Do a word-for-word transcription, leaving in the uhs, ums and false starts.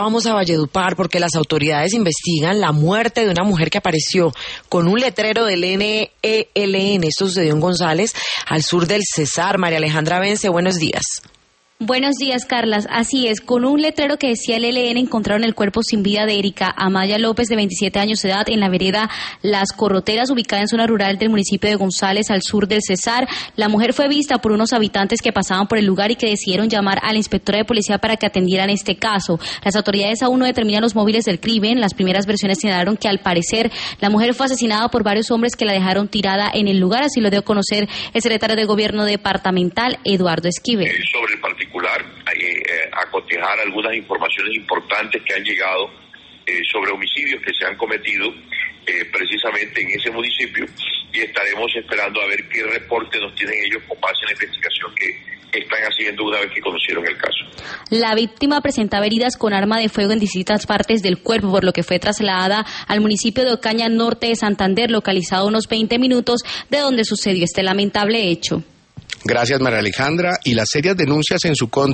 Vamos a Valledupar porque las autoridades investigan la muerte de una mujer que apareció con un letrero del N E L N. Esto sucedió en González, al sur del Cesar. María Alejandra Vence, buenos días. Buenos días, Carlas. Así es, con un letrero que decía el L N encontraron el cuerpo sin vida de Erika Amaya López, de veintisiete años de edad, en la vereda Las Corroteras, ubicada en zona rural del municipio de González, al sur del Cesar. La mujer fue vista por unos habitantes que pasaban por el lugar y que decidieron llamar a la inspectora de policía para que atendieran este caso. Las autoridades aún no determinan los móviles del crimen. Las primeras versiones señalaron que, al parecer, la mujer fue asesinada por varios hombres que la dejaron tirada en el lugar. Así lo dio a conocer el secretario de Gobierno departamental, Eduardo Esquivel. Eh, sobre el particular, eh, a cotejar algunas informaciones importantes que han llegado eh, sobre homicidios que se han cometido eh, precisamente en ese municipio, y estaremos esperando a ver qué reporte nos tienen ellos con base en la investigación que están haciendo una vez que conocieron el caso. La víctima presentaba heridas con arma de fuego en distintas partes del cuerpo, por lo que fue trasladada al municipio de Ocaña, norte de Santander, localizado a unos veinte minutos de donde sucedió este lamentable hecho. Gracias, María Alejandra. Y las serias denuncias en su contra